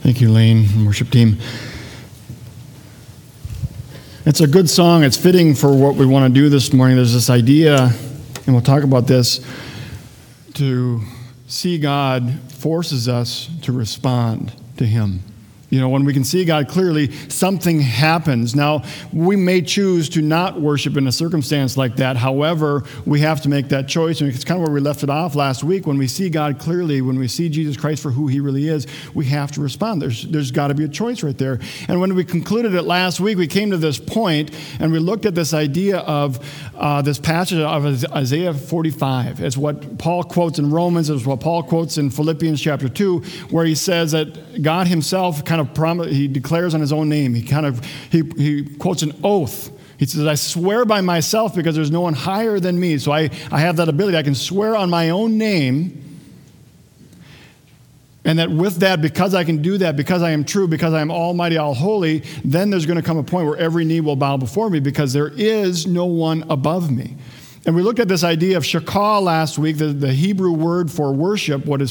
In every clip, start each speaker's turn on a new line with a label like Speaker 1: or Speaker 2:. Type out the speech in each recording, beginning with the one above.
Speaker 1: Thank you, Lane and worship team. It's a good song. It's fitting for what we want to do this morning. There's this idea, and we'll talk about this, to see God forces us to respond to Him. You know, when we can see God clearly, something happens. Now, we may choose to not worship in a circumstance like that. However, we have to make that choice. And it's kind of where we left it off last week. When we see God clearly, when we see Jesus Christ for who He really is, we have to respond. There's got to be a choice right there. And when we concluded it last week, we came to this point, and we looked at this idea of this passage of Isaiah 45. It's what Paul quotes in Romans. It's what Paul quotes in Philippians chapter 2, where he says that God Himself he declares on His own name. He quotes an oath. He says, I swear by myself because there's no one higher than me. So I have that ability. I can swear on my own name. And that with that, because I can do that, because I am true, because I am almighty, all holy, then there's going to come a point where every knee will bow before me because there is no one above me. And we looked at this idea of shakah last week, the Hebrew word for worship, what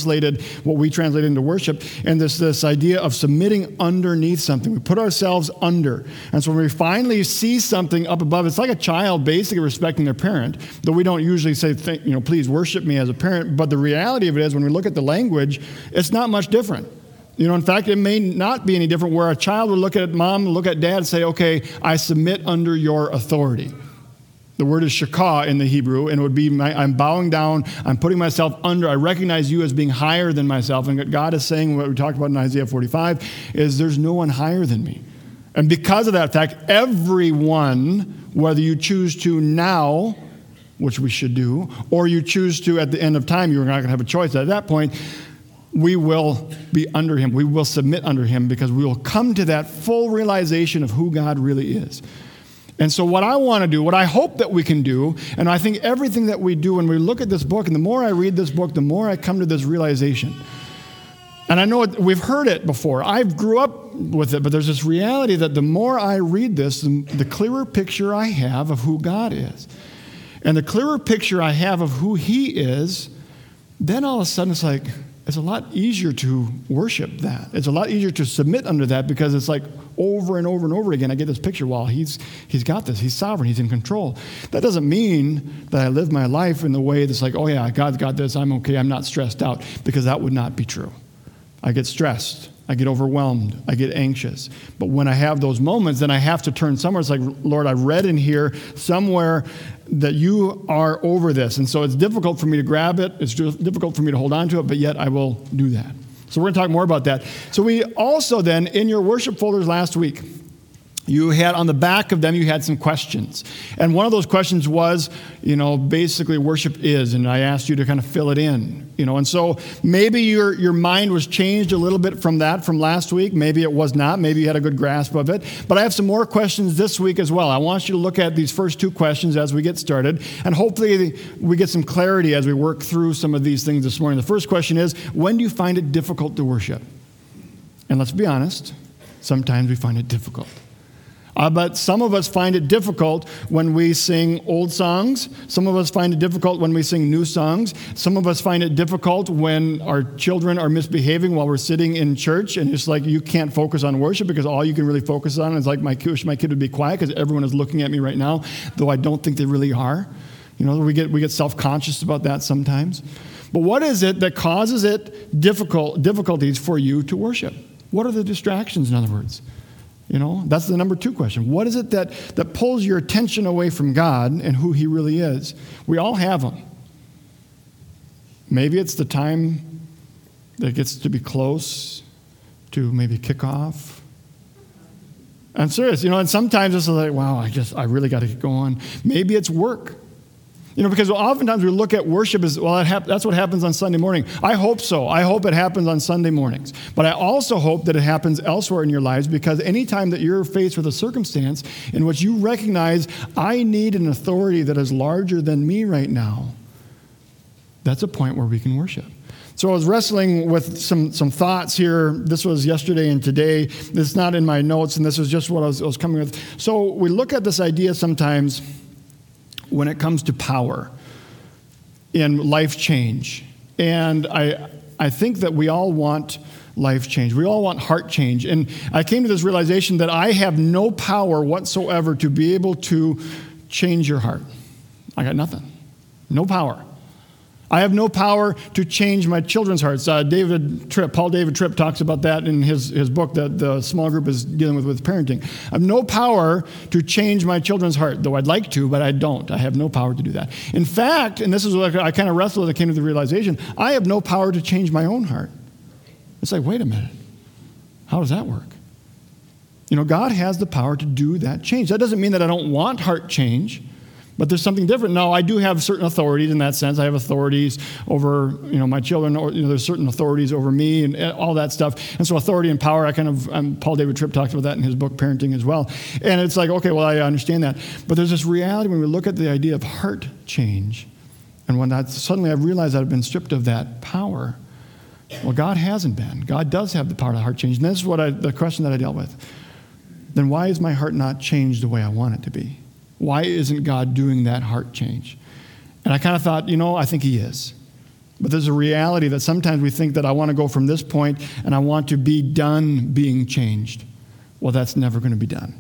Speaker 1: we translate into worship, and this idea of submitting underneath something. We put ourselves under. And so when we finally see something up above, it's like a child basically respecting their parent, though we don't usually say, please worship me as a parent. But the reality of it is, when we look at the language, it's not much different. You know, in fact, it may not be any different where a child would look at mom, look at dad and say, okay, I submit under your authority. The word is shakah in the Hebrew, and it would be I'm bowing down, I'm putting myself under, I recognize you as being higher than myself. And what God is saying, what we talked about in Isaiah 45, is there's no one higher than me. And because of that fact, everyone, whether you choose to now, which we should do, or you choose to at the end of time, you're not going to have a choice. At that point, we will be under Him. We will submit under Him because we will come to that full realization of who God really is. And so what I want to do, what I hope that we can do, and I think everything that we do when we look at this book, and the more I read this book, the more I come to this realization. And I know we've heard it before. I grew up with it, but there's this reality that the more I read this, the clearer picture I have of who God is. And the clearer picture I have of who He is, then all of a sudden it's a lot easier to worship that. It's a lot easier to submit under that because it's like over and over and over again, I get this picture, well, he's got this. He's sovereign. He's in control. That doesn't mean that I live my life in the way that's like, oh yeah, God's got this. I'm okay. I'm not stressed out, because that would not be true. I get stressed. I get overwhelmed. I get anxious. But when I have those moments, then I have to turn somewhere. It's like, Lord, I read in here somewhere that you are over this. And so it's difficult for me to grab it. It's difficult for me to hold on to it, but yet I will do that. So we're going to talk more about that. So we also then, in your worship folders last week, you had on the back of them, you had some questions. And one of those questions was, basically worship is, and I asked you to kind of fill it in, and so maybe your mind was changed a little bit from last week. Maybe it was not. Maybe you had a good grasp of it. But I have some more questions this week as well. I want you to look at these first two questions as we get started, and hopefully we get some clarity as we work through some of these things this morning. The first question is, when do you find it difficult to worship? And let's be honest, sometimes we find it difficult. But some of us find it difficult when we sing old songs. Some of us find it difficult when we sing new songs. Some of us find it difficult when our children are misbehaving while we're sitting in church, and it's like you can't focus on worship because all you can really focus on is like, my kid would be quiet because everyone is looking at me right now, though I don't think they really are. We get self-conscious about that sometimes. But what is it that causes it difficulties for you to worship? What are the distractions, in other words? That's the number 2 question. What is it that pulls your attention away from God and who He really is? We all have them. Maybe it's the time that gets to be close to maybe kickoff. I'm serious, and sometimes it's like, wow, I really got to get going. Maybe it's work. Because oftentimes we look at worship as, well, that's what happens on Sunday morning. I hope so. I hope it happens on Sunday mornings. But I also hope that it happens elsewhere in your lives, because anytime that you're faced with a circumstance in which you recognize, I need an authority that is larger than me right now, that's a point where we can worship. So I was wrestling with some thoughts here. This was yesterday and today. This is not in my notes, and this is just what I was coming with. So we look at this idea sometimes when it comes to power in life change. And I think that we all want life change. We all want heart change. And I came to this realization that I have no power whatsoever to be able to change your heart. I got nothing. No power. I have no power to change my children's hearts. Paul David Tripp talks about that in his book that the small group is dealing with parenting. I have no power to change my children's heart, though I'd like to, but I don't. I have no power to do that. In fact, and this is what I kind of wrestled as I came to the realization, I have no power to change my own heart. It's like, wait a minute. How does that work? God has the power to do that change. That doesn't mean that I don't want heart change. But there's something different. Now, I do have certain authorities in that sense. I have authorities over, my children, or, there's certain authorities over me and all that stuff. And so authority and power, Paul David Tripp talks about that in his book, Parenting, as well. And it's like, okay, well, I understand that. But there's this reality when we look at the idea of heart change. And when suddenly I realized I've been stripped of that power. Well, God hasn't been. God does have the power to heart change. And this is the question that I dealt with. Then why is my heart not changed the way I want it to be? Why isn't God doing that heart change? And I kind of thought, I think he is. But there's a reality that sometimes we think that I want to go from this point and I want to be done being changed. Well, that's never going to be done.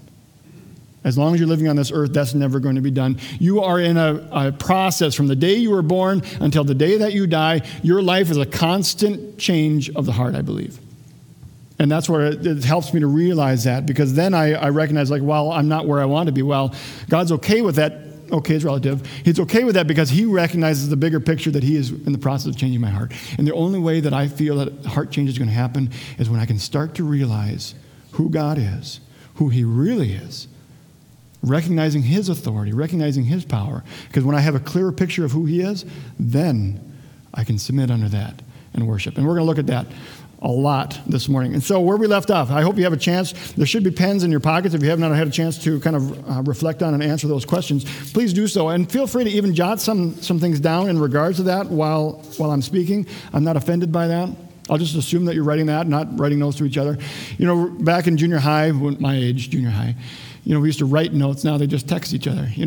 Speaker 1: As long as you're living on this earth, that's never going to be done. You are in a process from the day you were born until the day that you die. Your life is a constant change of the heart, I believe. And that's where it helps me to realize that, because then I recognize, I'm not where I want to be. Well, God's okay with that. Okay is relative. He's okay with that because he recognizes the bigger picture that he is in the process of changing my heart. And the only way that I feel that heart change is going to happen is when I can start to realize who God is, who he really is, recognizing his authority, recognizing his power. Because when I have a clearer picture of who he is, then I can submit under that and worship. And we're going to look at that a lot this morning. And so where we left off, I hope you have a chance. There should be pens in your pockets. If you have not had a chance to kind of reflect on and answer those questions, please do so. And feel free to even jot some things down in regards to that while I'm speaking. I'm not offended by that. I'll just assume that you're writing that, not writing notes to each other. Back in junior high, my age, junior high, we used to write notes. Now they just text each other.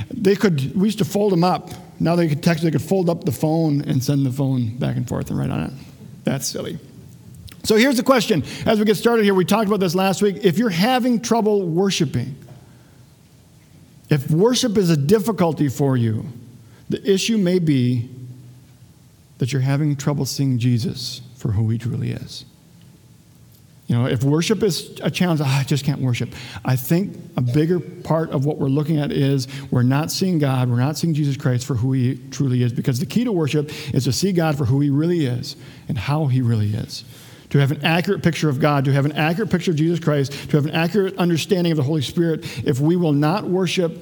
Speaker 1: We used to fold them up. Now they could fold up the phone and send the phone back and forth and write on it. That's silly. So here's the question. As we get started here, we talked about this last week. If you're having trouble worshiping, if worship is a difficulty for you, the issue may be that you're having trouble seeing Jesus for who he truly is. If worship is a challenge, I just can't worship. I think a bigger part of what we're looking at is we're not seeing God, we're not seeing Jesus Christ for who he truly is, because the key to worship is to see God for who he really is and how he really is. To have an accurate picture of God, to have an accurate picture of Jesus Christ, to have an accurate understanding of the Holy Spirit. If we will not worship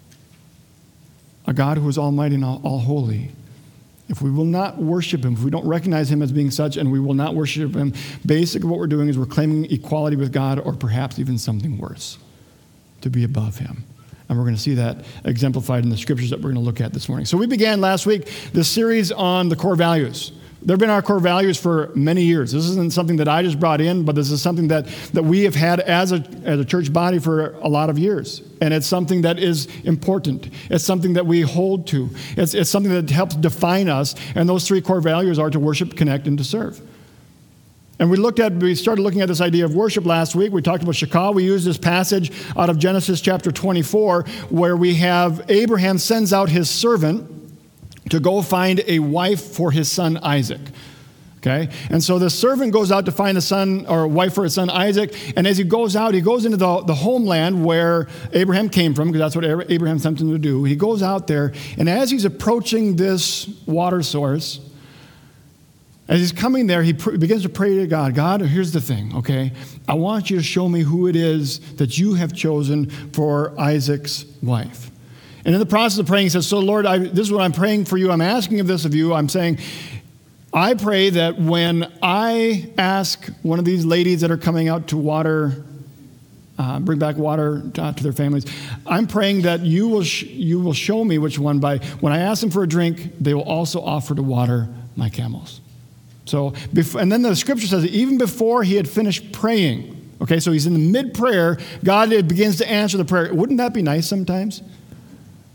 Speaker 1: a God who is almighty and all holy, if we will not worship him, if we don't recognize him as being such, and we will not worship him, basically what we're doing is we're claiming equality with God, or perhaps even something worse, to be above him. And we're going to see that exemplified in the scriptures that we're going to look at this morning. So we began last week this series on the core values. They've been our core values for many years. This isn't something that I just brought in, but this is something that we have had as a church body for a lot of years. And it's something that is important. It's something that we hold to. It's something that helps define us. And those three core values are to worship, connect, and to serve. And we started looking at this idea of worship last week. We talked about Shachah. We used this passage out of Genesis chapter 24, where we have Abraham sends out his servant to go find a wife for his son Isaac. Okay? And so the servant goes out to find a son or a wife for his son Isaac. And as he goes out, he goes into the homeland where Abraham came from, because that's what Abraham sent him to do. He goes out there, and as he's approaching this water source, as he's coming there, he begins to pray to God. God, here's the thing, okay? I want you to show me who it is that you have chosen for Isaac's wife. And in the process of praying, he says, so Lord, this is what I'm praying for you. I'm asking of this of you. I'm saying, I pray that when I ask one of these ladies that are coming out to water, bring back water to their families, I'm praying that you will show me which one by, when I ask them for a drink, they will also offer to water my camels. So, and then the scripture says that even before he had finished praying, okay, so he's in the mid-prayer, God begins to answer the prayer. Wouldn't that be nice sometimes?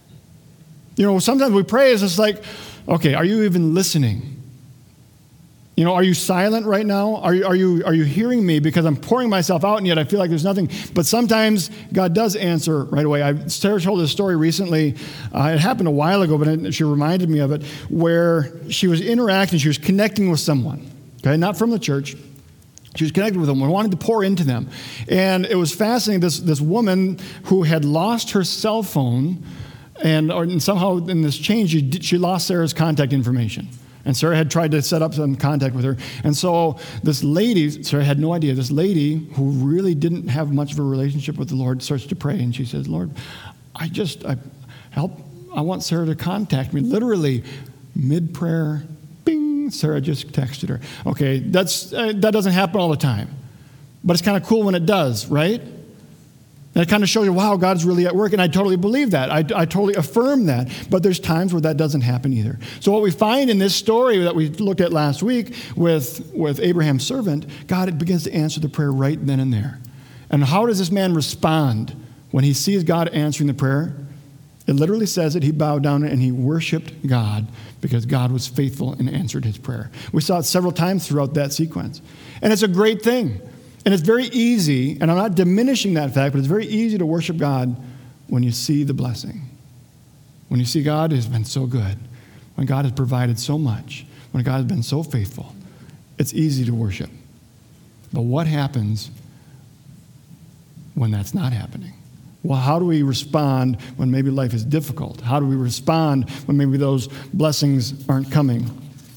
Speaker 1: Sometimes we pray, it's just like, okay, are you even listening? Are you silent right now? Are you hearing me? Because I'm pouring myself out, and yet I feel like there's nothing. But sometimes God does answer right away. Sarah told this story recently. It happened a while ago, but she reminded me of it, where she was interacting, she was connecting with someone, okay, not from the church. She was connected with them and wanted to pour into them. And it was fascinating, this woman who had lost her cell phone, and somehow in this change, she lost Sarah's contact information. And Sarah had tried to set up some contact with her. And so this lady, Sarah had no idea, this lady who really didn't have much of a relationship with the Lord starts to pray. And she says, Lord, I want Sarah to contact me. Literally, mid-prayer, bing, Sarah just texted her. Okay, that doesn't happen all the time. But it's kind of cool when it does, right? And it kind of shows you, wow, God's really at work. And I totally believe that. I totally affirm that. But there's times where that doesn't happen either. So what we find in this story that we looked at last week with Abraham's servant, God begins to answer the prayer right then and there. And how does this man respond when he sees God answering the prayer? It literally says that he bowed down and he worshiped God because God was faithful and answered his prayer. We saw it several times throughout that sequence. And it's a great thing. And it's very easy, and I'm not diminishing that fact, but it's very easy to worship God when you see the blessing. When you see God has been so good, when God has provided so much, when God has been so faithful, it's easy to worship. But what happens when that's not happening? Well, how do we respond when maybe life is difficult? How do we respond when maybe those blessings aren't coming?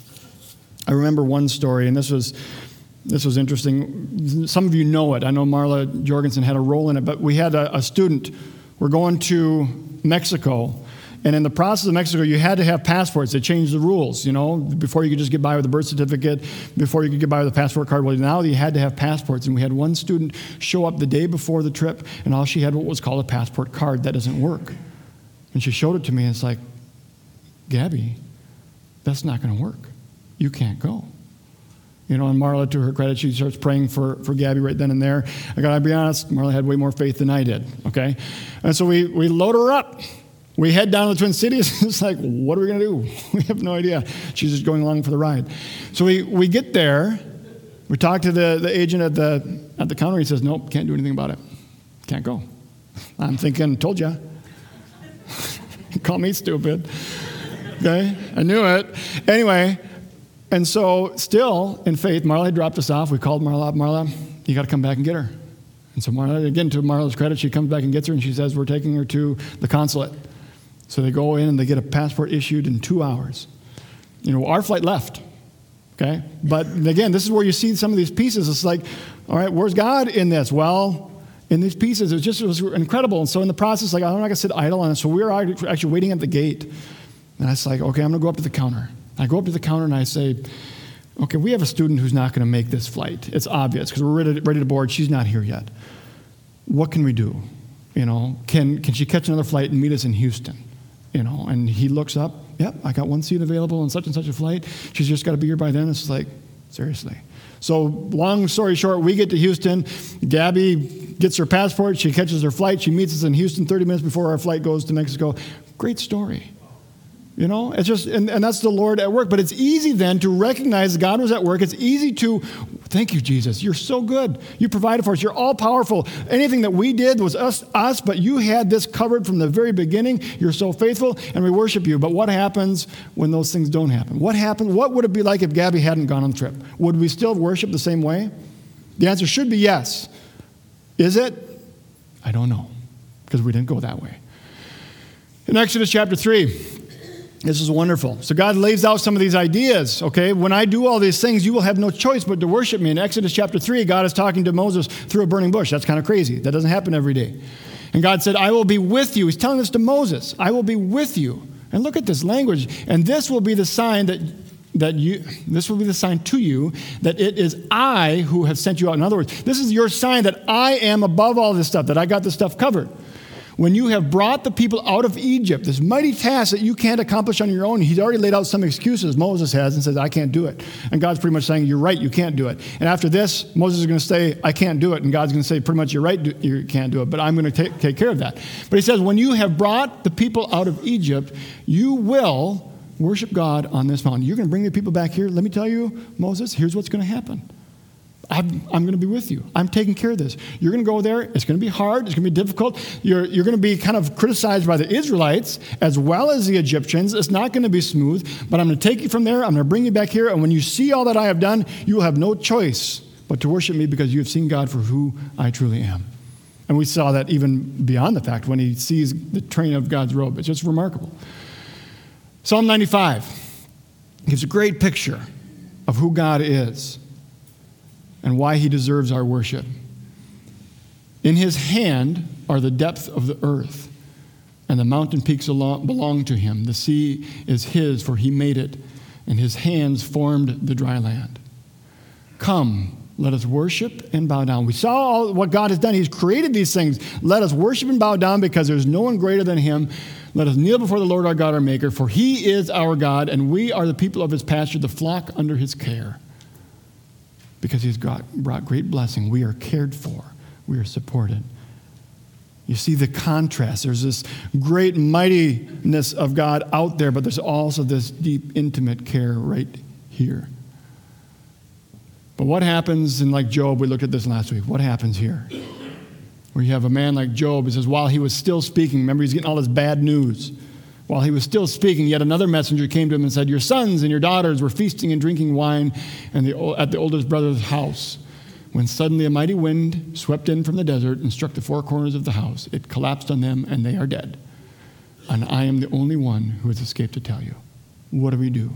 Speaker 1: I remember one story, and this was interesting. Some of you know it. I know Marla Jorgensen had a role in it, but we had a student. We're going to Mexico, and in the process of Mexico, you had to have passports. They changed the rules, Before you could just get by with a birth certificate, before you could get by with a passport card. Well, now you had to have passports, and we had one student show up the day before the trip, and all she had what was called a passport card. That doesn't work. And she showed it to me, and it's like, Gabby, that's not going to work. You can't go. And Marla, to her credit, she starts praying for Gabby right then and there. I got to be honest, Marla had way more faith than I did, okay? And so we load her up. We head down to the Twin Cities. It's like, what are we going to do? We have no idea. She's just going along for the ride. So we get there. We talk to the agent at the counter. He says, nope, can't do anything about it. Can't go. I'm thinking, told ya. Call me stupid. Okay? I knew it. Anyway. And so still, in faith, Marla had dropped us off. We called Marla up. Marla, you got to come back and get her. And so Marla, again, to Marla's credit, she comes back and gets her, and she says, we're taking her to the consulate. So they go in, and they get a passport issued in 2 hours. Our flight left, okay? But again, this is where you see some of these pieces. It's like, all right, where's God in this? Well, in these pieces, it was incredible. And so in the process, I'm not going to sit idle on it. So we were actually waiting at the gate. And I was like, okay, I'm going to go up to the counter. I go up to the counter and I say, okay, we have a student who's not going to make this flight. It's obvious because we're ready to board. She's not here yet. What can we do? Can she catch another flight and meet us in Houston? And he looks up, yep, I got one seat available on such and such a flight. She's just got to be here by then. It's like, seriously. So long story short, we get to Houston. Gabby gets her passport. She catches her flight. She meets us in Houston 30 minutes before our flight goes to Mexico. Great story. It's just, and that's the Lord at work. But it's easy then to recognize God was at work. It's easy to, thank you, Jesus. You're so good. You provided for us. You're all powerful. Anything that we did was us, but you had this covered from the very beginning. You're so faithful, and we worship you. But what happens when those things don't happen? What happened? What would it be like if Gabby hadn't gone on the trip? Would we still worship the same way? The answer should be yes. Is it? I don't know, because we didn't go that way. In Exodus chapter 3, this is wonderful. So God lays out some of these ideas, okay? When I do all these things, you will have no choice but to worship me. In Exodus chapter 3, God is talking to Moses through a burning bush. That's kind of crazy. That doesn't happen every day. And God said, I will be with you. He's telling this to Moses. I will be with you. And look at this language. And this will be the sign this will be the sign to you that it is I who have sent you out. In other words, this is your sign that I am above all this stuff, that I got this stuff covered. When you have brought the people out of Egypt, this mighty task that you can't accomplish on your own, he's already laid out some excuses, Moses has, and says, I can't do it. And God's pretty much saying, you're right, you can't do it. And after this, Moses is going to say, I can't do it. And God's going to say, pretty much, you're right, you can't do it, but I'm going to take care of that. But he says, when you have brought the people out of Egypt, you will worship God on this mountain. You're going to bring the people back here. Let me tell you, Moses, here's what's going to happen. I'm going to be with you. I'm taking care of this. You're going to go there. It's going to be hard. It's going to be difficult. You're going to be kind of criticized by the Israelites as well as the Egyptians. It's not going to be smooth, but I'm going to take you from there. I'm going to bring you back here. And when you see all that I have done, you will have no choice but to worship me because you have seen God for who I truly am. And we saw that even beyond the fact when he sees the train of God's robe. It's just remarkable. Psalm 95 gives a great picture of who God is and why he deserves our worship. In his hand are the depths of the earth, and the mountain peaks belong to him. The sea is his, for he made it, and his hands formed the dry land. Come, let us worship and bow down. We saw all what God has done. He's created these things. Let us worship and bow down because there's no one greater than him. Let us kneel before the Lord our God, our Maker, for he is our God, and we are the people of his pasture, the flock under his care. Because he's brought great blessing. We are cared for. We are supported. You see the contrast. There's this great mightiness of God out there, but there's also this deep, intimate care right here. But what happens in like Job, we looked at this last week, what happens here? Where you have a man like Job, it says, while he was still speaking, remember he's getting all this bad news. While he was still speaking, yet another messenger came to him and said, your sons and your daughters were feasting and drinking wine at the oldest brother's house. When suddenly a mighty wind swept in from the desert and struck the four corners of the house, it collapsed on them and they are dead. And I am the only one who has escaped to tell you. What do we do?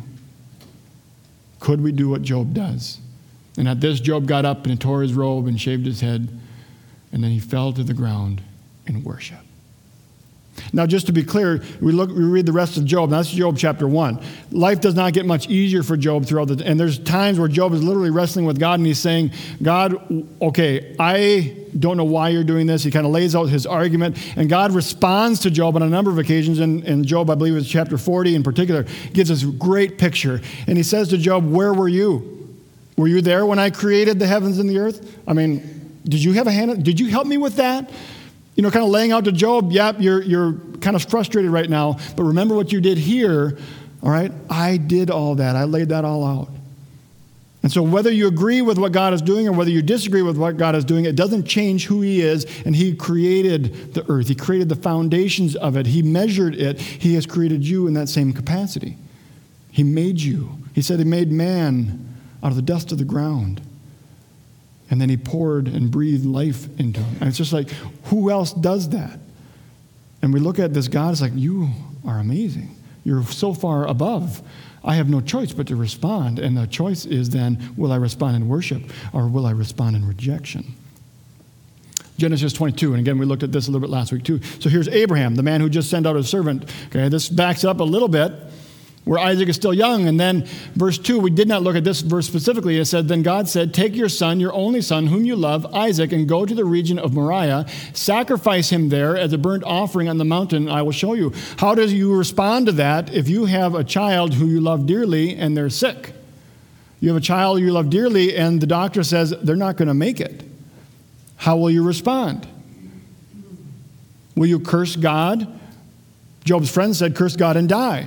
Speaker 1: Could we do what Job does? And at this, Job got up and he tore his robe and shaved his head, and then he fell to the ground in worship. Now, just to be clear, we read the rest of Job. Now, that's Job chapter 1. Life does not get much easier for Job and there's times where Job is literally wrestling with God, and he's saying, God, okay, I don't know why you're doing this. He kind of lays out his argument, and God responds to Job on a number of occasions, and Job, I believe it's chapter 40 in particular, gives us a great picture. And he says to Job, where were you? Were you there when I created the heavens and the earth? I mean, did you have a hand? Did you help me with that? You know, kind of laying out to Job, yep, you're kind of frustrated right now, but remember what you did here, all right? I did all that. I laid that all out. And so whether you agree with what God is doing or whether you disagree with what God is doing, it doesn't change who he is, and he created the earth. He created the foundations of it. He measured it. He has created you in that same capacity. He made you. He said he made man out of the dust of the ground. And then he poured and breathed life into him. And it's just like, who else does that? And we look at this God, it's like, you are amazing. You're so far above. I have no choice but to respond. And the choice is then, will I respond in worship or will I respond in rejection? Genesis 22, and again, we looked at this a little bit last week too. So here's Abraham, the man who just sent out his servant. Okay, this backs up a little bit, where Isaac is still young. And then verse 2, we did not look at this verse specifically. It said, then God said, take your son, your only son, whom you love, Isaac, and go to the region of Moriah, sacrifice him there as a burnt offering on the mountain, I will show you. How do you respond to that if you have a child who you love dearly and they're sick? You have a child you love dearly and the doctor says they're not going to make it. How will you respond? Will you curse God? Job's friend said, curse God and die.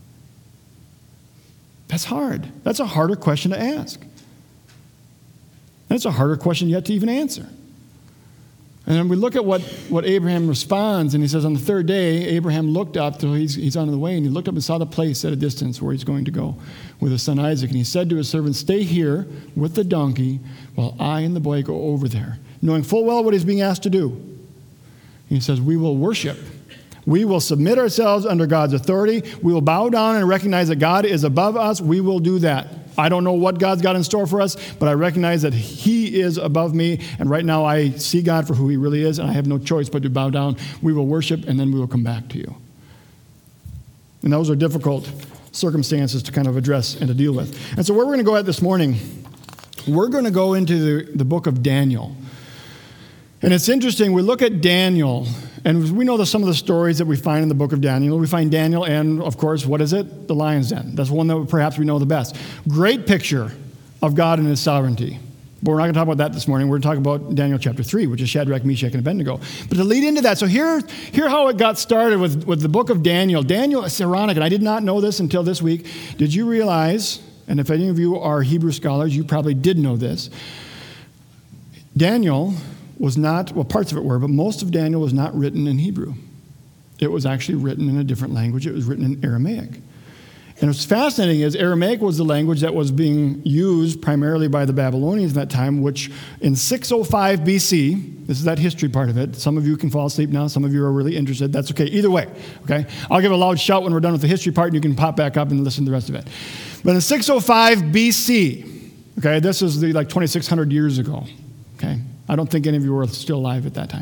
Speaker 1: That's hard. That's a harder question to ask. That's a harder question yet to even answer. And then we look at what Abraham responds, and he says, on the third day, Abraham looked up, so he's on the way, and he looked up and saw the place at a distance where he's going to go with his son Isaac. And he said to his servant, stay here with the donkey while I and the boy go over there, knowing full well what he's being asked to do. And he says, we will worship. We will submit ourselves under God's authority. We will bow down and recognize that God is above us. We will do that. I don't know what God's got in store for us, but I recognize that he is above me. And right now I see God for who he really is, and I have no choice but to bow down. We will worship, and then we will come back to you. And those are difficult circumstances to kind of address and to deal with. And so where we're going to go at this morning, we're going to go into the book of Daniel. And it's interesting, we look at Daniel, and we know some of the stories that we find in the book of Daniel. We find Daniel and, of course, what is it? The lion's den. That's one that perhaps we know the best. Great picture of God and his sovereignty. But we're not going to talk about that this morning. We're going to talk about Daniel chapter 3, which is Shadrach, Meshach, and Abednego. But to lead into that, so here how it got started with the book of Daniel. Daniel, it's ironic, and I did not know this until this week. Did you realize, and if any of you are Hebrew scholars, you probably did know this, Daniel was not, well, parts of it were, but most of Daniel was not written in Hebrew. It was actually written in a different language. It was written in Aramaic. And what's fascinating is Aramaic was the language that was being used primarily by the Babylonians at that time, which in 605 BC, this is that history part of it. Some of you can fall asleep now. Some of you are really interested. That's okay. Either way, okay? I'll give a loud shout when we're done with the history part, and you can pop back up and listen to the rest of it. But in 605 BC, okay, this is like 2,600 years ago, okay? I don't think any of you were still alive at that time.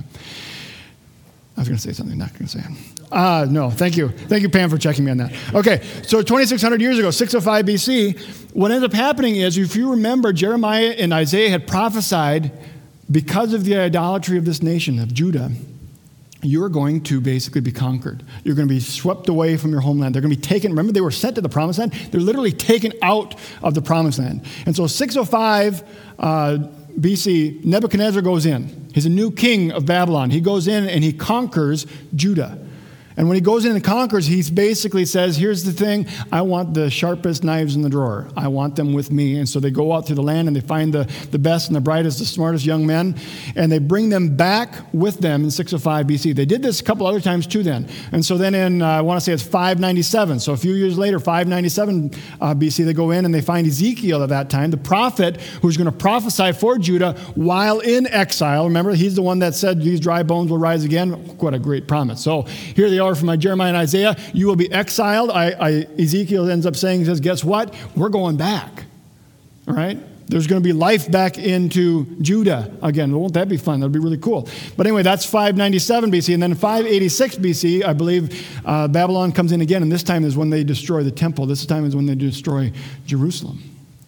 Speaker 1: I was going to say something, not going to say it. No, thank you. Thank you, Pam, for checking me on that. Okay, so 2,600 years ago, 605 BC, what ends up happening is, if you remember, Jeremiah and Isaiah had prophesied, because of the idolatry of this nation, of Judah, you're going to basically be conquered. You're going to be swept away from your homeland. They're going to be taken. Remember, they were sent to the promised land. They're literally taken out of the promised land. And so 605 BC, Nebuchadnezzar goes in. He's a new king of Babylon. He goes in and he conquers Judah. And when he goes in and conquers, he basically says, here's the thing, I want the sharpest knives in the drawer. I want them with me. And so they go out through the land and they find the best and the brightest, the smartest young men, and they bring them back with them in 605 BC. They did this a couple other times too then. And so then in, I want to say it's 597. So a few years later, 597 BC, they go in and they find Ezekiel at that time, the prophet who's going to prophesy for Judah while in exile. Remember, he's the one that said, these dry bones will rise again. What a great promise. So here they are from my Jeremiah and Isaiah. You will be exiled. Ezekiel ends up saying, he says, guess what? We're going back. All right? There's going to be life back into Judah again. Won't that be fun? That'll be really cool. But anyway, that's 597 BC. And then 586 BC, I believe, Babylon comes in again. And this time is when they destroy the temple. This time is when they destroy Jerusalem.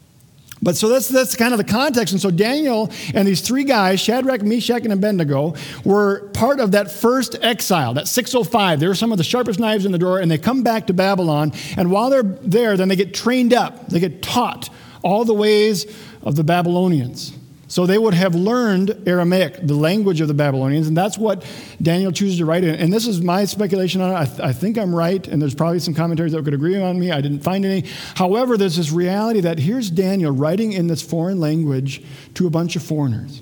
Speaker 1: But so that's kind of the context. And so Daniel and these three guys, Shadrach, Meshach, and Abednego, were part of that first exile, that 605. They were some of the sharpest knives in the drawer, and they come back to Babylon. And while they're there, then they get trained up. They get taught all the ways of the Babylonians. So they would have learned Aramaic, the language of the Babylonians, and that's what Daniel chooses to write in. And this is my speculation on it. I think I'm right, and there's probably some commentaries that could agree on me. I didn't find any. However, there's this reality that here's Daniel writing in this foreign language to a bunch of foreigners.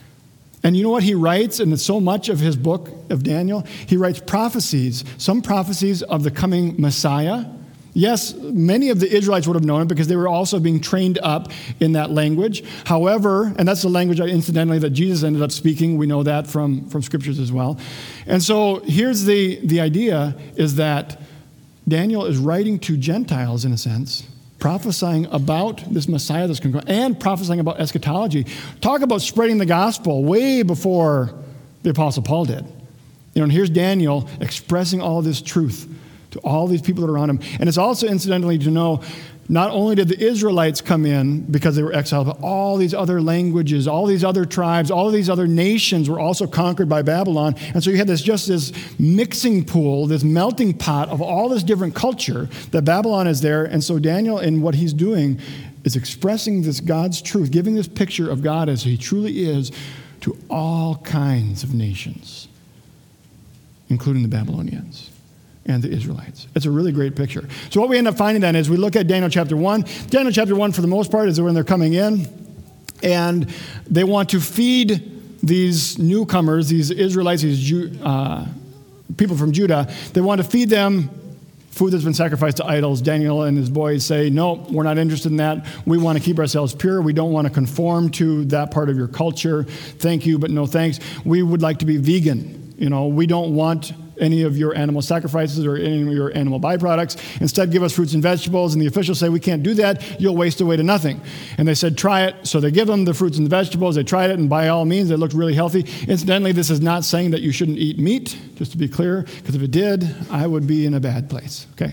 Speaker 1: And you know what he writes in so much of his book of Daniel? He writes prophecies, some prophecies of the coming Messiah. Yes, many of the Israelites would have known it because they were also being trained up in that language. However, and that's the language, incidentally, that Jesus ended up speaking. We know that from scriptures as well. And so here's the idea is that Daniel is writing to Gentiles, in a sense, prophesying about this Messiah that's going to come, and prophesying about eschatology. Talk about spreading the gospel way before the Apostle Paul did. You know, and here's Daniel expressing all this truth to all these people that are around him. And it's also incidentally to know, not only did the Israelites come in because they were exiled, but all these other languages, all these other tribes, all these other nations were also conquered by Babylon. And so you had this mixing pool, this melting pot of all this different culture that Babylon is there. And so Daniel, in what he's doing, is expressing this God's truth, giving this picture of God as he truly is to all kinds of nations, including the Babylonians and the Israelites. It's a really great picture. So what we end up finding then is we look at Daniel chapter 1. Daniel chapter 1, for the most part, is when they're coming in, and they want to feed these newcomers, these Israelites, these people from Judah. They want to feed them food that's been sacrificed to idols. Daniel and his boys say, no, we're not interested in that. We want to keep ourselves pure. We don't want to conform to that part of your culture. Thank you, but no thanks. We would like to be vegan. You know, we don't want any of your animal sacrifices or any of your animal byproducts. Instead, give us fruits and vegetables. And the officials say, we can't do that. You'll waste away to nothing. And they said, try it. So they give them the fruits and the vegetables. They tried it, and by all means, they looked really healthy. Incidentally, this is not saying that you shouldn't eat meat, just to be clear, because if it did, I would be in a bad place. Okay.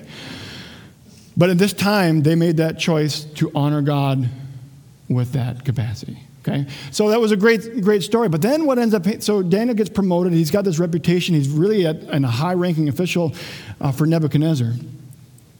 Speaker 1: But at this time, they made that choice to honor God with that capacity. Okay, so that was a great story. But then what ends up, so Daniel gets promoted. He's got this reputation. He's really a high-ranking official for Nebuchadnezzar.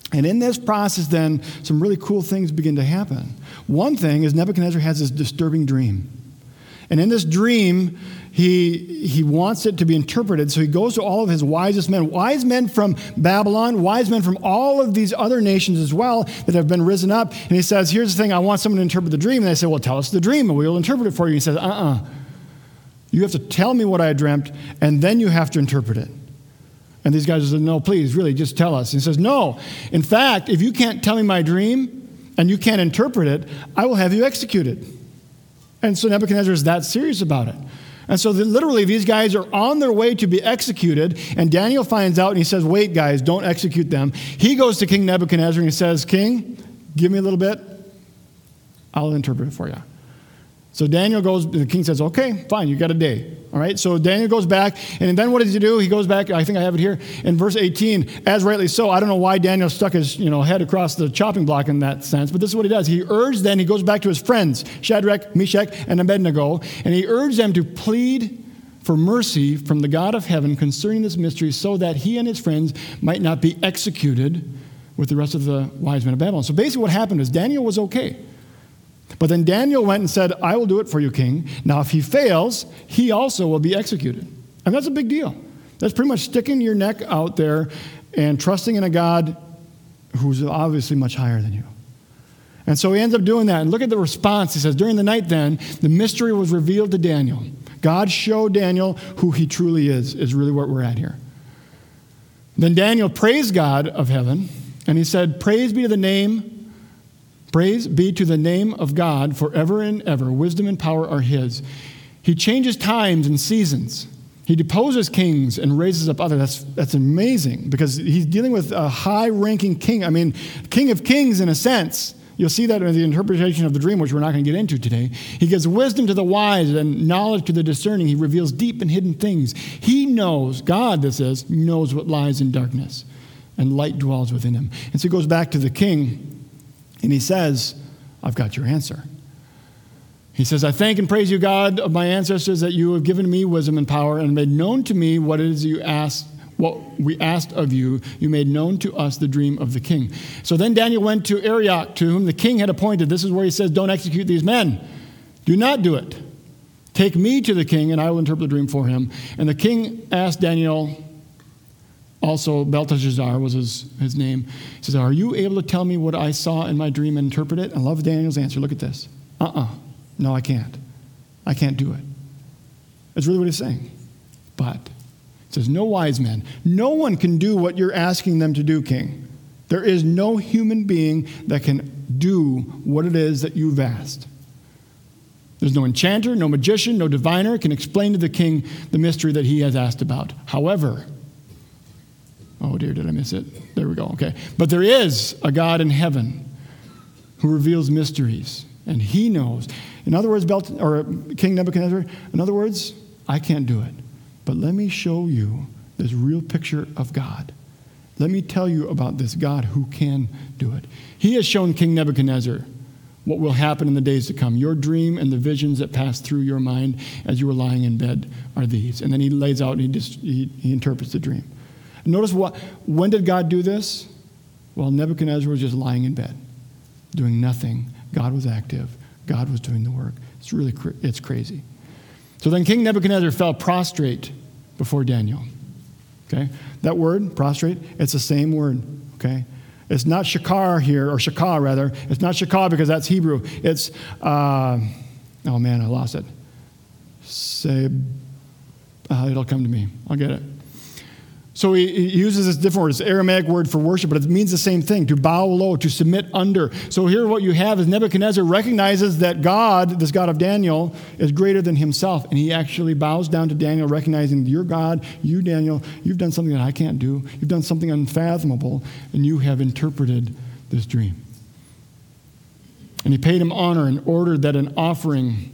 Speaker 1: And in this process, then, some really cool things begin to happen. One thing is Nebuchadnezzar has this disturbing dream. And in this dream, he wants it to be interpreted. So he goes to all of his wisest men, wise men from Babylon, wise men from all of these other nations as well that have been risen up. And he says, here's the thing, I want someone to interpret the dream. And they say, well, tell us the dream and we'll interpret it for you. And he says, you have to tell me what I dreamt and then you have to interpret it. And these guys said, no, please, really, just tell us. And he says, no. In fact, if you can't tell me my dream and you can't interpret it, I will have you executed. And so Nebuchadnezzar is that serious about it. And so literally these guys are on their way to be executed, and Daniel finds out and he says, wait, guys, don't execute them. He goes to King Nebuchadnezzar and he says, King, give me a little bit. I'll interpret it for you. So Daniel goes, the king says, okay, fine, you got a day. All right, so Daniel goes back, and then what does he do? He goes back, I think I have it here, in verse 18, as rightly so. I don't know why Daniel stuck his head across the chopping block in that sense, but this is what he does. He goes back to his friends, Shadrach, Meshach, and Abednego, and he urged them to plead for mercy from the God of heaven concerning this mystery so that he and his friends might not be executed with the rest of the wise men of Babylon. So basically what happened is Daniel was okay. But then Daniel went and said, I will do it for you, king. Now, if he fails, he also will be executed. And that's a big deal. That's pretty much sticking your neck out there and trusting in a God who's obviously much higher than you. And so he ends up doing that. And look at the response. He says, during the night then, the mystery was revealed to Daniel. God showed Daniel who he truly is really what we're at here. Then Daniel praised God of heaven, and he said, Praise be to the name of God forever and ever. Wisdom and power are his. He changes times and seasons. He deposes kings and raises up others. That's amazing because he's dealing with a high-ranking king. I mean, king of kings in a sense. You'll see that in the interpretation of the dream, which we're not going to get into today. He gives wisdom to the wise and knowledge to the discerning. He reveals deep and hidden things. He knows, God this is, knows what lies in darkness, and light dwells within him. And so he goes back to the king, and he says, I've got your answer. He says, I thank and praise you, God of my ancestors, that you have given me wisdom and power and made known to me what it is you asked, what we asked of you. You made known to us the dream of the king. So then Daniel went to Arioch, to whom the king had appointed. This is where he says, don't execute these men. Do not do it. Take me to the king, and I will interpret the dream for him. And the king asked Daniel, also, Belteshazzar was his name. He says, are you able to tell me what I saw in my dream and interpret it? I love Daniel's answer. Look at this. No, I can't. I can't do it. That's really what he's saying. But, it says, no wise men. No one can do what you're asking them to do, king. There is no human being that can do what it is that you've asked. There's no enchanter, no magician, no diviner can explain to the king the mystery that he has asked about. However, oh dear, did I miss it? There we go, okay. But there is a God in heaven who reveals mysteries, and he knows. In other words, King Nebuchadnezzar, in other words, I can't do it. But let me show you this real picture of God. Let me tell you about this God who can do it. He has shown King Nebuchadnezzar what will happen in the days to come. Your dream and the visions that pass through your mind as you were lying in bed are these. And then he lays out and he interprets the dream. Notice when did God do this? Well, Nebuchadnezzar was just lying in bed, doing nothing. God was active. God was doing the work. It's crazy. So then King Nebuchadnezzar fell prostrate before Daniel. Okay? That word, prostrate, it's the same word. Okay? It's not shakar here, or shakah rather. It's not shakah because that's Hebrew. It's, oh man, I lost it. It'll come to me. I'll get it. So he uses this different word. It's an Aramaic word for worship, but it means the same thing, to bow low, to submit under. So here what you have is Nebuchadnezzar recognizes that God, this God of Daniel, is greater than himself. And he actually bows down to Daniel, recognizing your God, you, Daniel, you've done something that I can't do. You've done something unfathomable, and you have interpreted this dream. And he paid him honor and ordered that an offering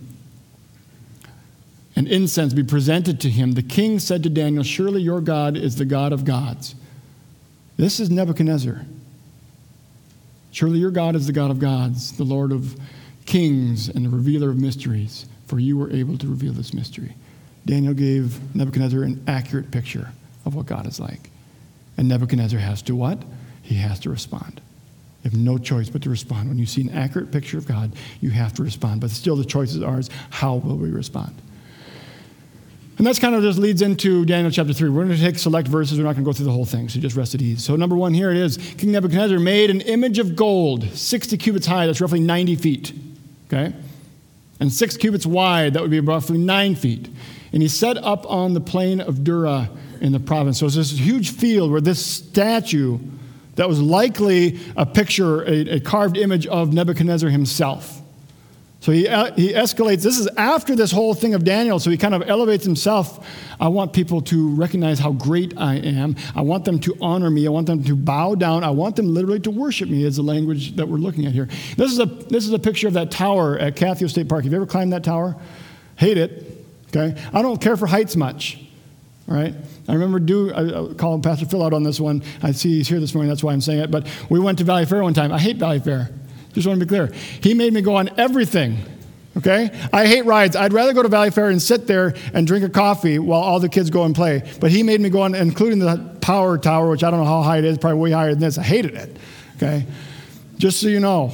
Speaker 1: and incense be presented to him. The king said to Daniel, surely your God is the God of gods. This is Nebuchadnezzar. Surely your God is the God of gods, the Lord of kings and the revealer of mysteries, for you were able to reveal this mystery. Daniel gave Nebuchadnezzar an accurate picture of what God is like. And Nebuchadnezzar has to what? he has to respond. You have no choice but to respond. When you see an accurate picture of God, you have to respond. But still the choice is ours. How will we respond? And that's kind of just leads into Daniel chapter 3. We're going to take select verses. We're not going to go through the whole thing, so just rest at ease. So number 1, here it is. King Nebuchadnezzar made an image of gold, 60 cubits high. That's roughly 90 feet. Okay? And 6 cubits wide. That would be roughly 9 feet. And he set up on the plain of Dura in the province. So it's this huge field where this statue that was likely a picture, a carved image of Nebuchadnezzar himself. So he escalates. This is after this whole thing of Daniel, so he kind of elevates himself. I want people to recognize how great I am. I want them to honor me. I want them to bow down. I want them literally to worship me is the language that we're looking at here. This is a picture of that tower at Cathio State Park. Have you ever climbed that tower? Hate it. Okay? I don't care for heights much. All right? I remember I call Pastor Phil out on this one. I see he's here this morning. That's why I'm saying it. But we went to Valley Fair one time. I hate Valley Fair. Just want to be clear. He made me go on everything, okay? I hate rides. I'd rather go to Valley Fair and sit there and drink a coffee while all the kids go and play. But he made me go on, including the Power Tower, which I don't know how high it is, probably way higher than this. I hated it, okay? Just so you know.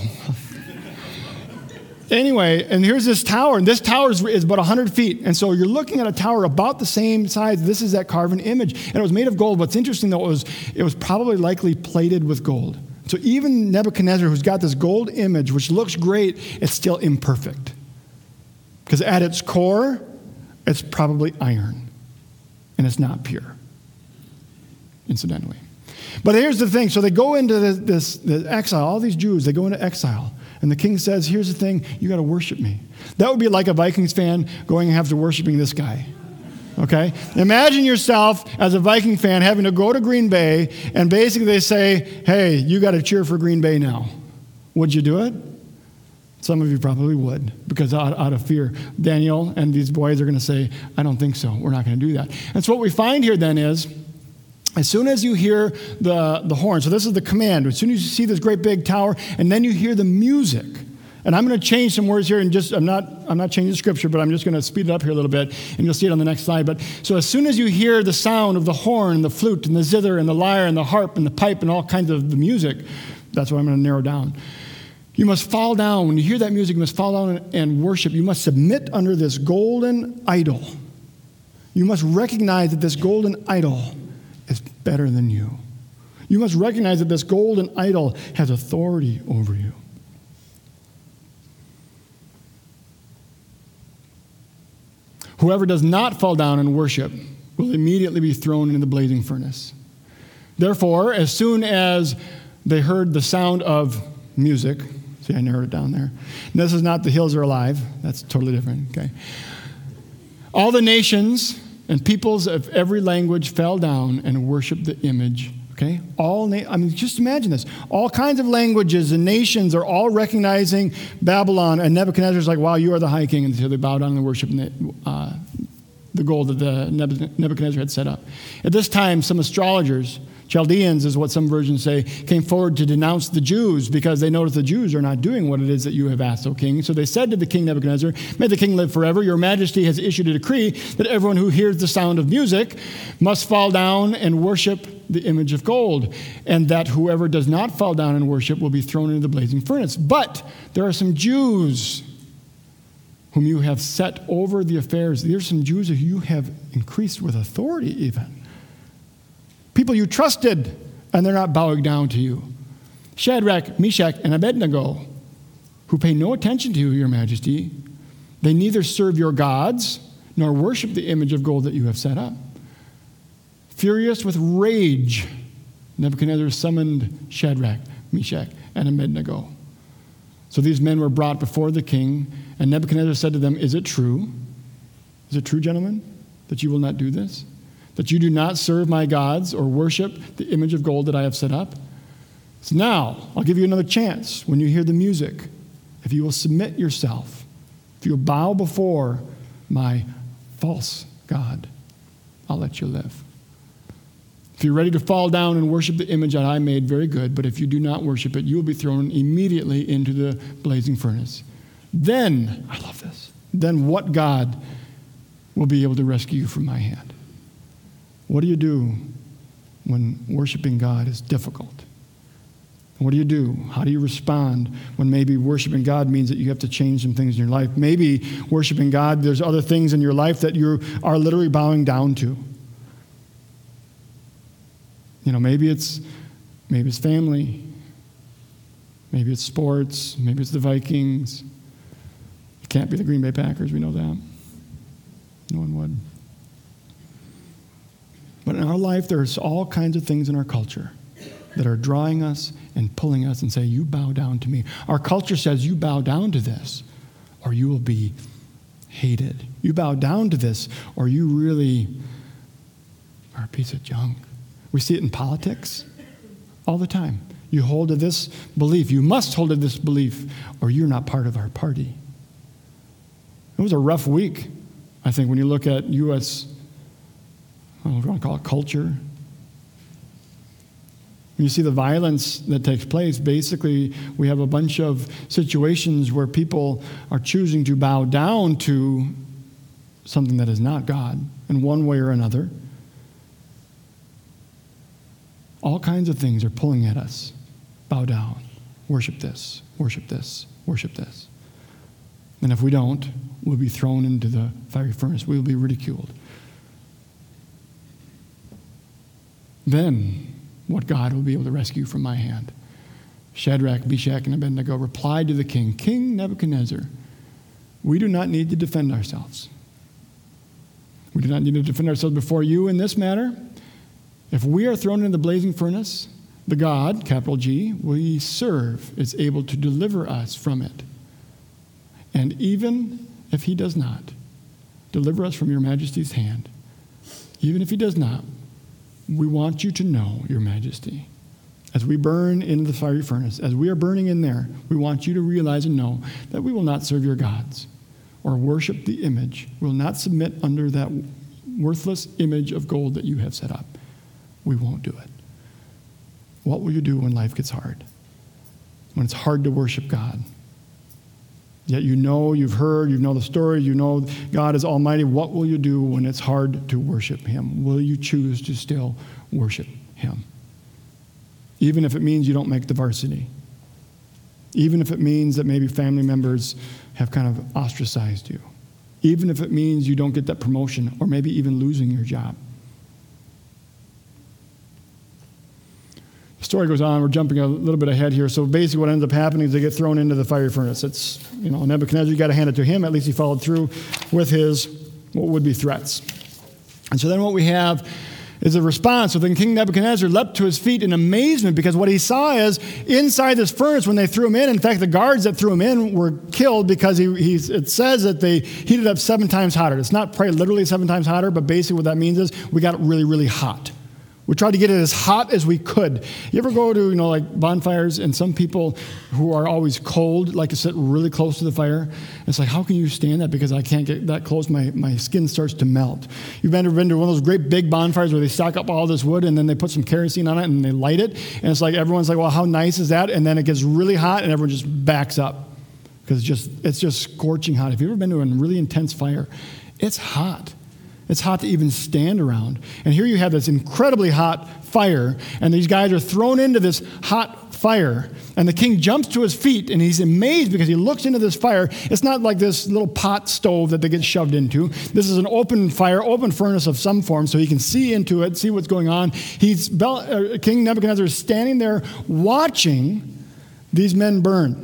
Speaker 1: Anyway, and here's this tower, and this tower is about 100 feet. And so you're looking at a tower about the same size. This is that carven image, and it was made of gold. What's interesting, though, it was probably likely plated with gold. So even Nebuchadnezzar, who's got this gold image, which looks great, it's still imperfect. Because at its core, it's probably iron. And it's not pure, incidentally. But here's the thing. So they go into this exile. All these Jews, they go into exile. And the king says, here's the thing. You got to worship me. That would be like a Vikings fan going and have to worshiping this guy. Okay? Imagine yourself as a Viking fan having to go to Green Bay and basically they say, hey, you got to cheer for Green Bay now. Would you do it? Some of you probably would because out of fear. Daniel and these boys are going to say, I don't think so. We're not going to do that. And so what we find here then is as soon as you hear the horn, so this is the command. As soon as you see this great big tower and then you hear the music. And I'm going to change some words here and I'm not changing scripture, but I'm just going to speed it up here a little bit, and you'll see it on the next slide. But so as soon as you hear the sound of the horn, and the flute, and the zither, and the lyre, and the harp, and the pipe, and all kinds of the music, that's what I'm going to narrow down. You must fall down. When you hear that music, you must fall down and worship. You must submit under this golden idol. You must recognize that this golden idol is better than you. You must recognize that this golden idol has authority over you. Whoever does not fall down and worship will immediately be thrown into the blazing furnace. Therefore, as soon as they heard the sound of music, see, I narrowed it down there. And this is not The Hills Are Alive. That's totally different, okay? All the nations and peoples of every language fell down and worshiped the image. Okay? Just imagine this. All kinds of languages and nations are all recognizing Babylon, and Nebuchadnezzar's like, wow, you are the high king. And so they bow down and worship the gold that Nebuchadnezzar had set up. At this time, some astrologers, Chaldeans is what some versions say, came forward to denounce the Jews because they noticed the Jews are not doing what it is that you have asked, O king. So they said to the king Nebuchadnezzar, may the king live forever. Your majesty has issued a decree that everyone who hears the sound of music must fall down and worship the image of gold, and that whoever does not fall down and worship will be thrown into the blazing furnace. But there are some Jews whom you have set over the affairs. There are some Jews who you have increased with authority even. People you trusted, and they're not bowing down to you. Shadrach, Meshach, and Abednego, who pay no attention to you, your majesty. They neither serve your gods nor worship the image of gold that you have set up. Furious with rage, Nebuchadnezzar summoned Shadrach, Meshach, and Abednego. So these men were brought before the king, and Nebuchadnezzar said to them, is it true? Is it true, gentlemen, that you will not do this? That you do not serve my gods or worship the image of gold that I have set up? So now, I'll give you another chance when you hear the music. If you will submit yourself, if you will bow before my false god, I'll let you live. If you're ready to fall down and worship the image that I made, very good. But if you do not worship it, you will be thrown immediately into the blazing furnace. Then, I love this, then what God will be able to rescue you from my hand? What do you do when worshiping God is difficult? What do you do? How do you respond when maybe worshiping God means that you have to change some things in your life? Maybe worshiping God, there's other things in your life that you are literally bowing down to. Maybe it's family. Maybe it's sports. Maybe it's the Vikings. It can't be the Green Bay Packers. We know that. No one would. But in our life, there's all kinds of things in our culture that are drawing us and pulling us and say, you bow down to me. Our culture says you bow down to this or you will be hated. You bow down to this or you really are a piece of junk. We see it in politics all the time. You hold to this belief. You must hold to this belief or you're not part of our party. It was a rough week, I think, when you look at U.S., I don't know if you want to call it culture. When you see the violence that takes place, basically we have a bunch of situations where people are choosing to bow down to something that is not God in one way or another. All kinds of things are pulling at us. Bow down. Worship this. Worship this. Worship this. And if we don't, we'll be thrown into the fiery furnace. We'll be ridiculed. Then, what God will be able to rescue from my hand? Shadrach, Meshach, and Abednego replied to the king, King Nebuchadnezzar, we do not need to defend ourselves. We do not need to defend ourselves before you in this matter. If we are thrown into the blazing furnace, the God, capital G, we serve is able to deliver us from it. And even if he does not deliver us from your majesty's hand, even if he does not, we want you to know, your majesty, as we burn into the fiery furnace, as we are burning in there, we want you to realize and know that we will not serve your gods or worship the image. We will not submit under that worthless image of gold that you have set up. We won't do it. What will you do when life gets hard? When it's hard to worship God? Yet you've heard, you know the story, you know God is almighty. What will you do when it's hard to worship him? Will you choose to still worship him? Even if it means you don't make the varsity. Even if it means that maybe family members have kind of ostracized you. Even if it means you don't get that promotion or maybe even losing your job. The story goes on. We're jumping a little bit ahead here. So basically what ends up happening is they get thrown into the fiery furnace. It's, Nebuchadnezzar, you got to hand it to him. At least he followed through with his, what would be threats. And so then what we have is a response. So then King Nebuchadnezzar leapt to his feet in amazement because what he saw is inside this furnace when they threw him in fact, the guards that threw him in were killed because it says that they heated up 7 times hotter. It's not probably literally 7 times hotter, but basically what that means is we got it really, really hot. We tried to get it as hot as we could. You ever go to, like bonfires and some people who are always cold like to sit really close to the fire? It's like, how can you stand that? Because I can't get that close. My skin starts to melt. You've ever been to one of those great big bonfires where they stock up all this wood and then they put some kerosene on it and they light it? And it's like, everyone's like, well, how nice is that? And then it gets really hot and everyone just backs up because it's just scorching hot. Have you ever been to a really intense fire? It's hot. It's hot to even stand around. And here you have this incredibly hot fire, and these guys are thrown into this hot fire. And the king jumps to his feet, and he's amazed because he looks into this fire. It's not like this little pot stove that they get shoved into. This is an open fire, open furnace of some form, so he can see into it, see what's going on. King Nebuchadnezzar is standing there watching these men burn.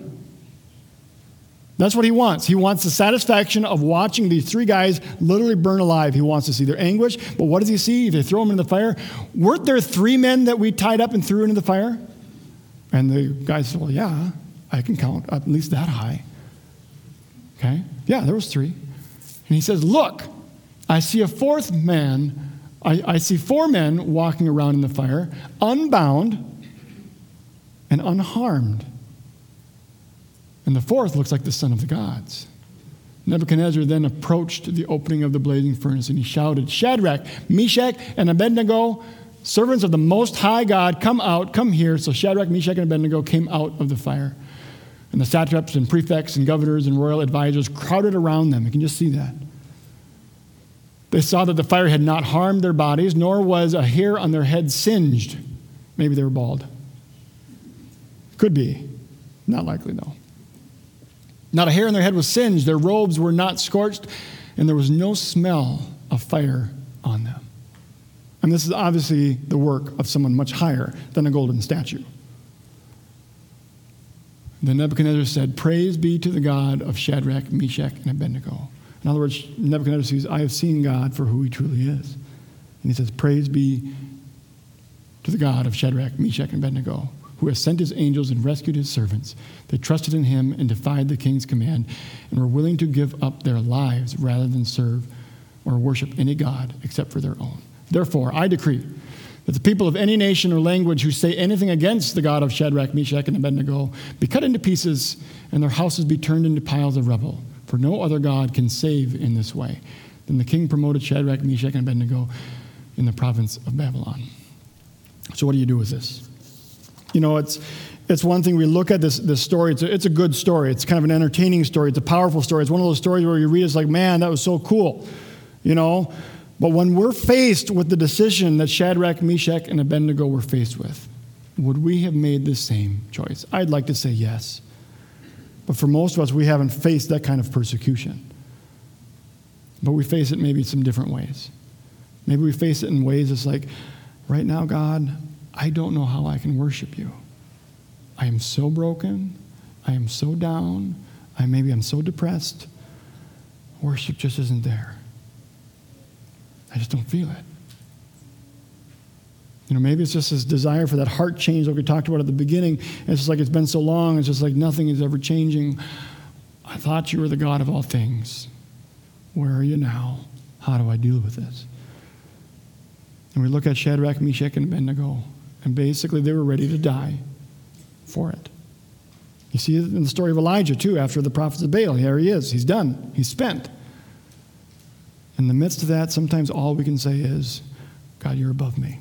Speaker 1: That's what he wants. He wants the satisfaction of watching these 3 guys literally burn alive. He wants to see their anguish. But what does he see? If they throw him into the fire, weren't there 3 men that we tied up and threw into the fire? And the guy said, well, yeah, I can count at least that high. Okay? Yeah, there was 3. And he says, look, I see a 4th man. I see 4 men walking around in the fire, unbound and unharmed. And the 4th looks like the son of the gods. Nebuchadnezzar then approached the opening of the blazing furnace, and he shouted, Shadrach, Meshach, and Abednego, servants of the Most High God, come out, come here. So Shadrach, Meshach, and Abednego came out of the fire. And the satraps and prefects and governors and royal advisors crowded around them. You can just see that. They saw that the fire had not harmed their bodies, nor was a hair on their head singed. Maybe they were bald. Could be. Not likely, though. Not a hair on their head was singed. Their robes were not scorched, and there was no smell of fire on them. And this is obviously the work of someone much higher than a golden statue. Then Nebuchadnezzar said, "Praise be to the God of Shadrach, Meshach, and Abednego." In other words, Nebuchadnezzar says, "I have seen God for who he truly is." And he says, "Praise be to the God of Shadrach, Meshach, and Abednego, who has sent his angels and rescued his servants. They trusted in him and defied the king's command and were willing to give up their lives rather than serve or worship any god except for their own. Therefore, I decree that the people of any nation or language who say anything against the God of Shadrach, Meshach, and Abednego be cut into pieces and their houses be turned into piles of rubble. For no other God can save in this way." Then the king promoted Shadrach, Meshach, and Abednego in the province of Babylon. So what do you do with this? You know, it's one thing we look at this story. It's a good story. It's kind of an entertaining story. It's a powerful story. It's one of those stories where you read it's like, man, that was so cool, you know. But when we're faced with the decision that Shadrach, Meshach, and Abednego were faced with, would we have made the same choice? I'd like to say yes. But for most of us, we haven't faced that kind of persecution. But we face it maybe some different ways. Maybe we face it in ways it's like, right now, God, I don't know how I can worship you. I am so broken. I am so down. Maybe I'm so depressed. Worship just isn't there. I just don't feel it. You know, maybe it's just this desire for that heart change like we talked about at the beginning. It's just like it's been so long. It's just like nothing is ever changing. I thought you were the God of all things. Where are you now? How do I deal with this? And we look at Shadrach, Meshach, and Abednego, and basically they were ready to die for it. You see it in the story of Elijah, too, after the prophets of Baal. Here he is. He's done. He's spent. In the midst of that, sometimes all we can say is, God, you're above me.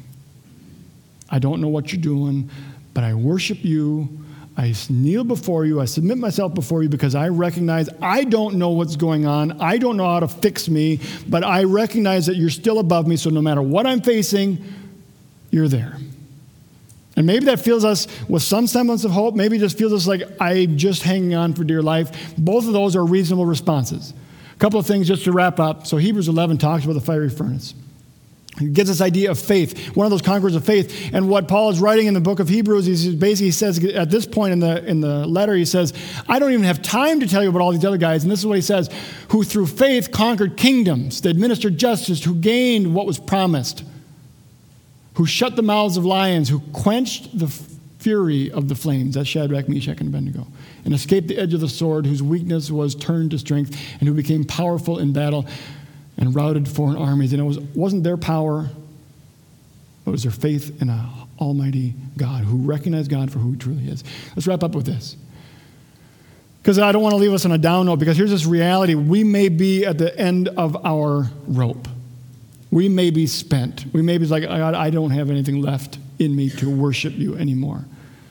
Speaker 1: I don't know what you're doing, but I worship you. I kneel before you. I submit myself before you because I recognize I don't know what's going on. I don't know how to fix me, but I recognize that you're still above me, so no matter what I'm facing, you're there. And maybe that fills us with some semblance of hope. Maybe it just feels us like I'm just hanging on for dear life. Both of those are reasonable responses. A couple of things just to wrap up. So Hebrews 11 talks about the fiery furnace. It gives this idea of faith, one of those conquerors of faith. And what Paul is writing in the book of Hebrews is basically he says at this point in the letter, he says, I don't even have time to tell you about all these other guys. And this is what he says, who through faith conquered kingdoms, they administered justice, who gained what was promised, who shut the mouths of lions, who quenched the fury of the flames, that's Shadrach, Meshach, and Abednego, and escaped the edge of the sword, whose weakness was turned to strength, and who became powerful in battle and routed foreign armies. And it wasn't their power, it was their faith in an almighty God who recognized God for who he truly is. Let's wrap up with this. Because I don't want to leave us on a down note, because here's this reality. We may be at the end of our rope. We may be spent. We may be like, God, I don't have anything left in me to worship you anymore.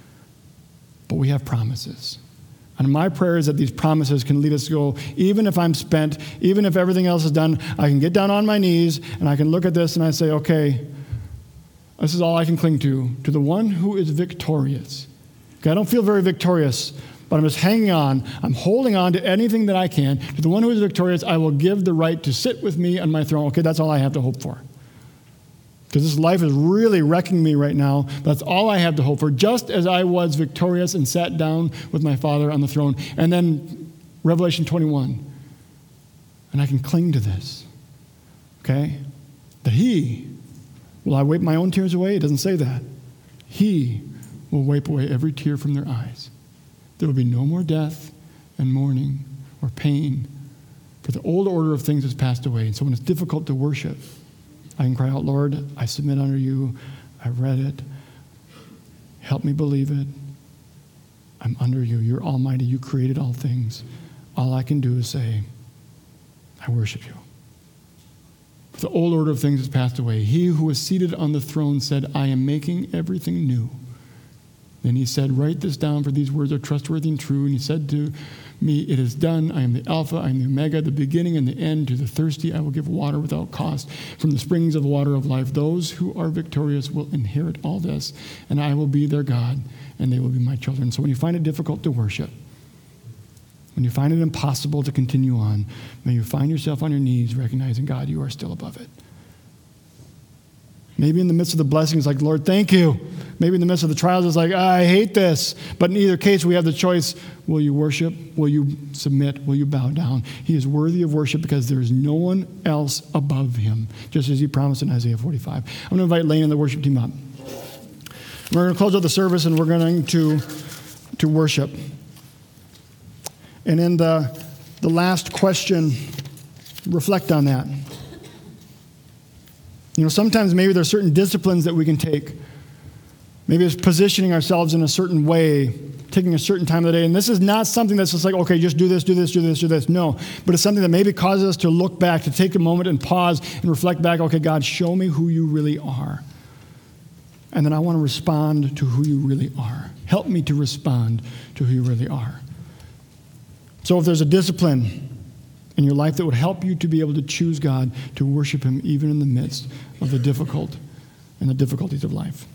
Speaker 1: But we have promises. And my prayer is that these promises can lead us to go, even if I'm spent, even if everything else is done, I can get down on my knees and I can look at this and I say, okay, this is all I can cling to the one who is victorious. Okay, I don't feel very victorious, but I'm just hanging on. I'm holding on to anything that I can. To the one who is victorious, I will give the right to sit with me on my throne. Okay, that's all I have to hope for. Because this life is really wrecking me right now. That's all I have to hope for. Just as I was victorious and sat down with my Father on the throne. And then Revelation 21. And I can cling to this. Okay? That he, will I wipe my own tears away? It doesn't say that. He will wipe away every tear from their eyes. There will be no more death and mourning or pain. For the old order of things has passed away. And so when it's difficult to worship, I can cry out, Lord, I submit under you. I read it. Help me believe it. I'm under you. You're almighty. You created all things. All I can do is say, I worship you. The old order of things has passed away. He who was seated on the throne said, I am making everything new. Then he said, write this down, for these words are trustworthy and true. And he said to me, it is done. I am the Alpha, I am the Omega, the beginning and the end. To the thirsty I will give water without cost from the springs of the water of life. Those who are victorious will inherit all this, and I will be their God, and they will be my children. So when you find it difficult to worship, when you find it impossible to continue on, may you find yourself on your knees recognizing, God, you are still above it. Maybe in the midst of the blessings, like, Lord, thank you. Maybe in the midst of the trials, it's like, I hate this. But in either case, we have the choice. Will you worship? Will you submit? Will you bow down? He is worthy of worship because there is no one else above him, just as he promised in Isaiah 45. I'm going to invite Lane and the worship team up. We're going to close out the service, and we're going to worship. And in the last question, reflect on that. You know, sometimes maybe there's certain disciplines that we can take. Maybe it's positioning ourselves in a certain way, taking a certain time of the day. And this is not something that's just like, okay, just do this, do this, do this, do this. No, but it's something that maybe causes us to look back, to take a moment and pause and reflect back. Okay, God, show me who you really are. And then I want to respond to who you really are. Help me to respond to who you really are. So if there's a discipline in your life that would help you to be able to choose God, to worship him even in the midst of the difficult and the difficulties of life,